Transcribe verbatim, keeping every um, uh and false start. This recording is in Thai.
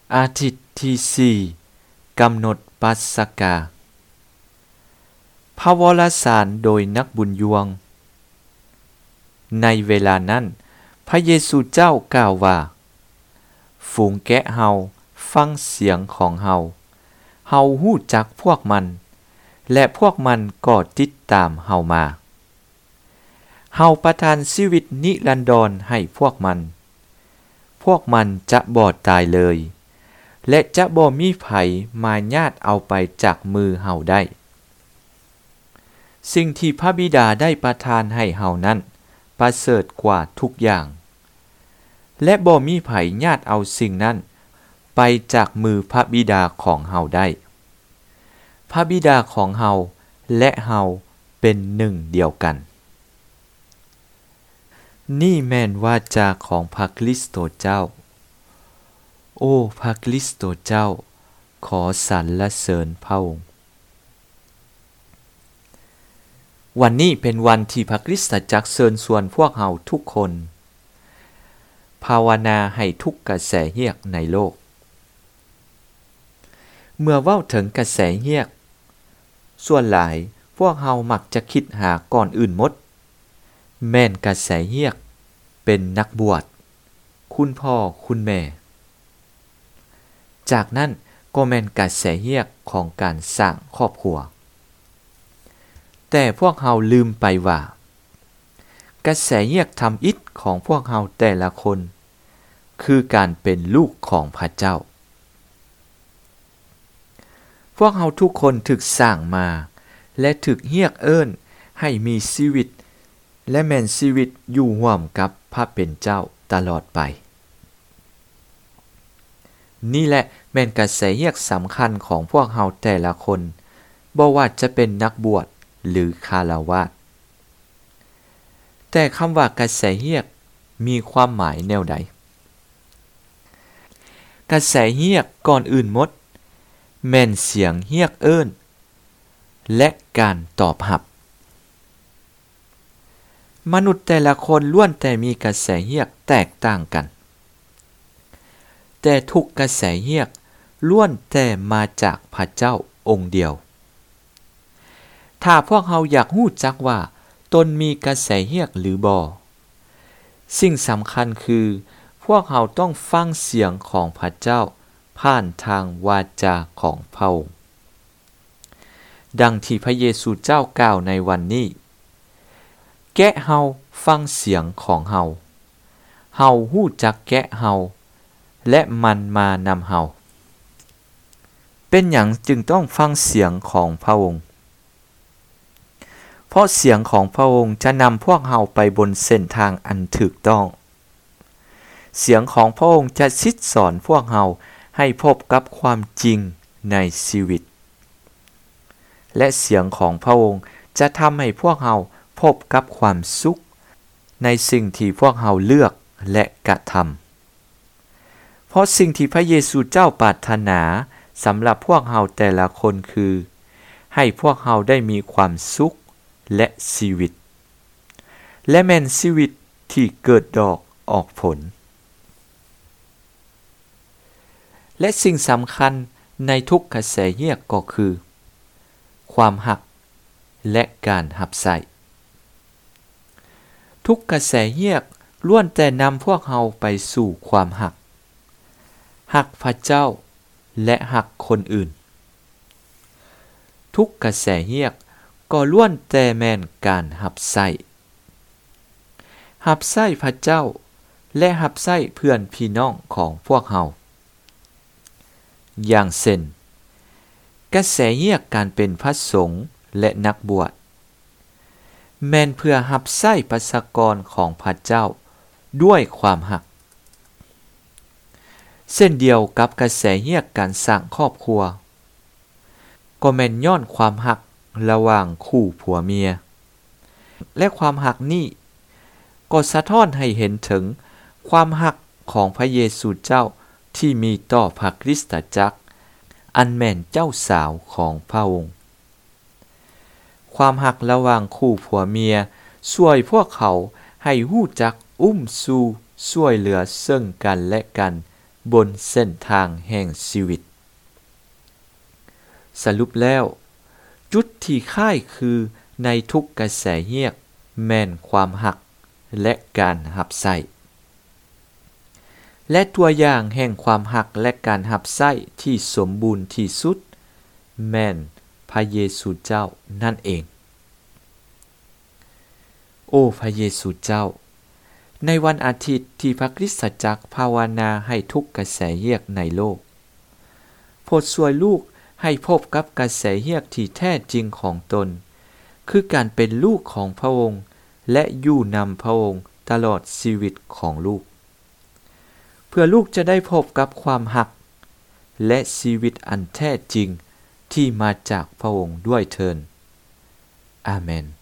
อาทิตย์ที่สี่กำหนดปัสกาพระวรสารโดยนักบุญยวงในเวลานั้นพระเยซูเจ้ากล่าวว่าฝูงแกะเฮาฟังเสียงของเฮาเฮาฮู้จักพวกมันและพวกมันก็ติดตามเฮามาเฮาประทานชีวิตนิรันดรให้พวกมันพวกมันจะบ่ตายเลยและจะบ่มีไผมาญาติเอาไปจากมือเฮาได้สิ่งที่พระบิดาได้ประทานให้เฮานั้นประเสริฐกว่าทุกอย่างและบ่มีไผญาติเอาสิ่งนั้นไปจากมือพระบิดาของเฮาได้พระบิดาของเฮาและเฮาเป็นหนึ่งเดียวกันนี่แม่นวาจาของพระคริสต์เจ้าโอ้พระคริสต์เจ้าขอสรรเสริญพระองค์วันนี้เป็นวันที่พระคริสตจักรเชิญชวนพวกเฮาทุกคนภาวนาให้ทุกกระแสเฮียกในโลกเมื่อเว้าถึงกระแสเฮียกส่วนหลายพวกเฮามักจะคิดหาก่อนอื่นหมดแม่นกระแสเฮียกเป็นนักบวชคุณพ่อคุณแม่จากนั้นก็แม่นกระแสเฮียกของการสร้างครอบครัวแต่พวกเฮาลืมไปว่ากระแสเฮียกทำอิฐของพวกเฮาแต่ละคนคือการเป็นลูกของพระเจ้าพวกเฮาทุกคนถึกสร้างมาและถึกเฮียกเอิ้นให้มีชีวิตและแม่นชีวิตอยู่ร่วมกับพระเป็นเจ้าตลอดไปนี่แหละแม่นกระแสเฮียกสำคัญของพวกเฮาแต่ละคนบ่ว่าจะเป็นนักบวชหรือคฤหัสถ์แต่คำว่ากระแสเฮียกมีความหมายแนวใดกระแสเฮียกก่อนอื่นหมดแม่นเสียงเฮียกเอิ้นและการตอบรับมนุษย์แต่ละคนล้วนแต่มีกระแสเฮียกแตกต่างกันแต่ทุกกระแสเฮียกล้วนแต่มาจากพระเจ้าองค์เดียวถ้าพวกเฮาอยากรู้จักว่าตนมีกระแสเฮียกหรือบ่สิ่งสำคัญคือพวกเฮาต้องฟังเสียงของพระเจ้าผ่านทางวาจาของพระองค์ดังที่พระเยซูเจ้ากล่าวในวันนี้แกะเฮาฟังเสียงของเฮาเฮาฮู้จักแกะเฮาและมันมานำเฮาเป็นหยังจึงต้องฟังเสียงของพระองค์เพราะเสียงของพระองค์จะนำพวกเฮาไปบนเส้นทางอันถูกต้องเสียงของพระองค์จะชิดสอนพวกเฮาให้พบกับความจริงในชีวิตและเสียงของพระองค์จะทำให้พวกเฮาพบกับความสุขในสิ่งที่พวกเฮาเลือกและกระทำเพราะสิ่งที่พระเยซูเจ้าปรารถนาสำหรับพวกเฮาแต่ละคนคือให้พวกเฮาได้มีความสุขและชีวิตและแม่นชีวิตที่เกิดดอกออกผลและสิ่งสำคัญในทุกกระแสเฮียกก็คือความหักและการรับใช้ทุกกระแสเฮียกล้วนแต่นำพวกเฮาไปสู่ความหักหักพระเจ้าและหักคนอื่นทุกกระแสเฮียกก็ล้วนแต่แม่นการรับใช้รับใช้พระเจ้าและรับใช้เพื่อนพี่น้องของพวกเฮาอย่างเช่นกระแสเฮียกการเป็นพระสงฆ์และนักบวชแม่นเพื่อรับใช้ประชากรของพระเจ้าด้วยความหักเช่นเดียวกับกระแสเฮียกการสร้างครอบครัวก็แม่นย้อนความหักระหว่างคู่ผัวเมียและความหักนี้ก็สะท้อนให้เห็นถึงความหักของพระเยซูเจ้าที่มีต่อพระคริสตจักรอันแม่นเจ้าสาวของพระองค์ความหักระหว่างคู่ผัวเมียช่วยพวกเขาให้รู้จักอุ้มสู้ช่วยเหลือซึ่งกันและกันบนเส้นทางแห่งชีวิตสรุปแล้วจุดที่ค่ายคือในทุกกระแสเฮียกแม่นความหักและการหับใส่และตัวอย่างแห่งความหักและการหับใส่ที่สมบูรณ์ที่สุดแม่นพระเยซูเจ้านั่นเองโอ้พระเยซูเจ้าในวันอาทิตย์ที่พระคริสตจักรภาวนาให้ทุกกระแสเฮียกในโลกโปรดช่วยลูกให้พบกับกระแสเฮียกที่แท้จริงของตนคือการเป็นลูกของพระองค์และอยู่นำพระองค์ตลอดชีวิตของลูกเพื่อลูกจะได้พบกับความหักและชีวิตอันแท้จริงที่มาจากพระองค์ด้วยเถิดอาเมน